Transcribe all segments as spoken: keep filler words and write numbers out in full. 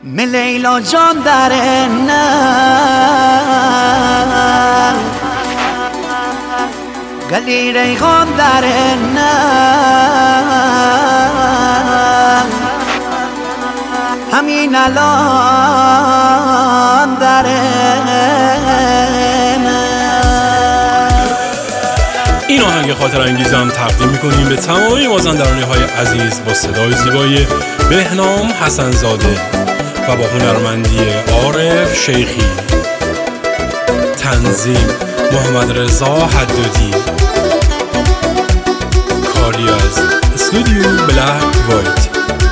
من لیلا جان در نه گلی ریحان در نه همین الان در نه. این آهنگ خاطر انگیزم تقدیم میکنیم به تمامی مازندرانی های عزیز با صدای زیبای بهنام حسن زاده و با هنرمندی عارف شیخی، تنظیم محمد رضا حدادی، کاری از استودیو بلک وایت.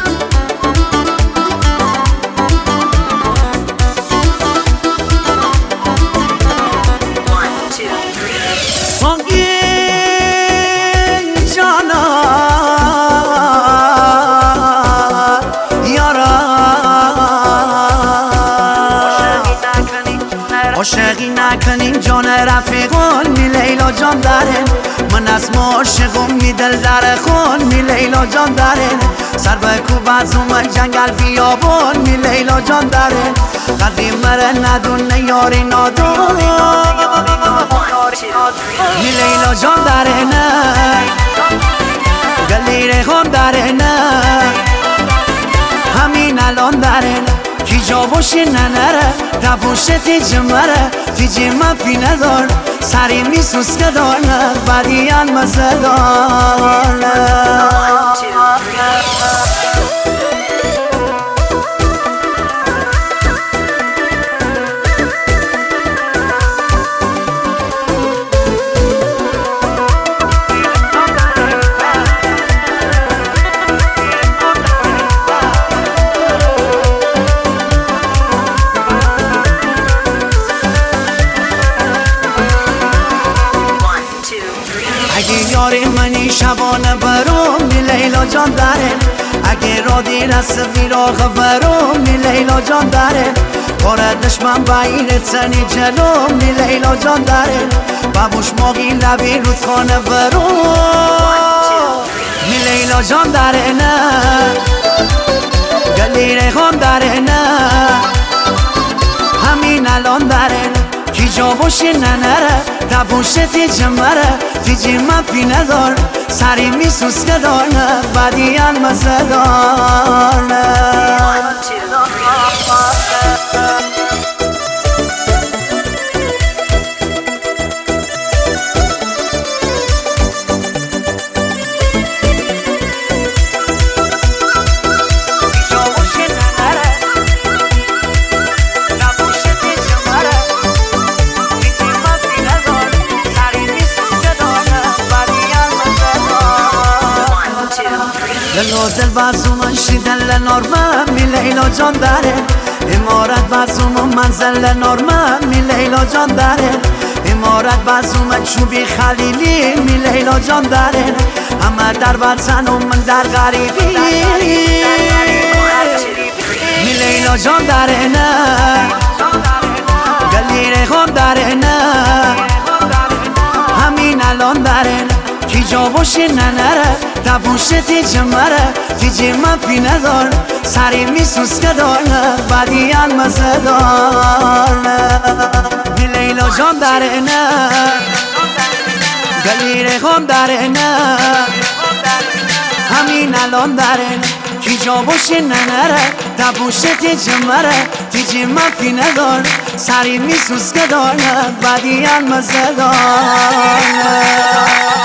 عاشقی نکنین جان رفیقان می لیلا جان دارن، من از ما عاشقم می دل در خون می لیلا جان دارن، سر به کوب از اومن جنگل بیابون می لیلا جان دارن، قدری مره ندونه یاری نادون می لیلا جان دارن، گلی ریحان دارن همین الان دارن کی جا باشه ننره تبوشه تیجه مره تیجه من پی ندار سری می سوسکه دارنه بدیان مزه دارنه. اگه یاری منی شبانه برام می لیلا جان داره، اگه را دیر از فراق برام می لیلا جان داره، کار دشمن بایره تنی جلوم می لیلا جان داره، بابوش ماگی لبی رودخانه برام می لیلا جان داره نه گلی ریحان داره نه همین الان داره کی جا باشه ننره تبوشه تیجه مره تیجه من پی ندار سری می سوسکه دارنه بدیان مزه دارنه. دل و دل بازومن شیدل نورمن می لیلا جان داره، امارت بازومن منزل نورمن می لیلا جان داره، امارت بازومن چوبی خلیلی می لیلا جان داره، همه در وطن و من در غریبی می لیلا جان داره نه گلی ریحان داره نه همین الان داره کی جا باشه ننره تبوشه تیجه مره تیجه من پی ندار سری می سوسکه دارنه بدیان مزه دارنه می لیلا جان داره نه گلی ریحان داره نه همین الان داره کی جا باشه ننره تبوشه تیجه مره تیجه من پی ندار سری می سوسکه دارنه بدیان مزه دارنه.